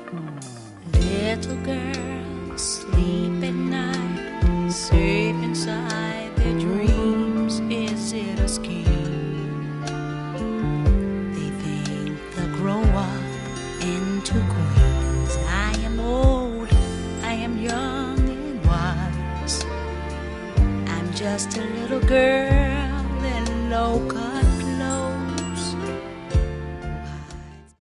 Little girls sleep at night, safe inside their dreams. Is it a scheme? They think they'll grow up into queens. I am old, I am young and wise. I'm just a little girl in low cut